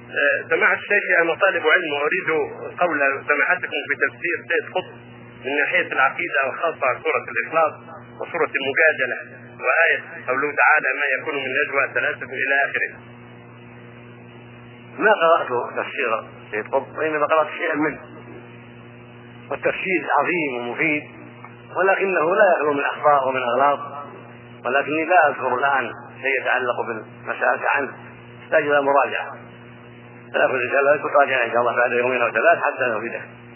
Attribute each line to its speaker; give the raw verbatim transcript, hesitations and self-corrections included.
Speaker 1: سماحة الشيخ أنا طالب علم وأريد قول سماحتكم في تفسير سيد قطب من ناحية العقيدة وخاصة سورة الإخلاص وسورة المجادلة وآية قوله تعالى ما يكون من نجوى ثلاثة إلى آخره.
Speaker 2: ما قرأت تفسير سيد قطب وإنما قرأت شيئا منه، والتفسير عظيم ومفيد ولكنه لا يخلو من أخطاء ومن أغلاط، ولكني لا أذكر الآن شيء يتعلق بالمسألة عنه، يحتاج إلى مراجعة. فلا أقول إن شاء الله كنت راجع إن شاء الله بعد يومين أو ثلاث حتى نفيده.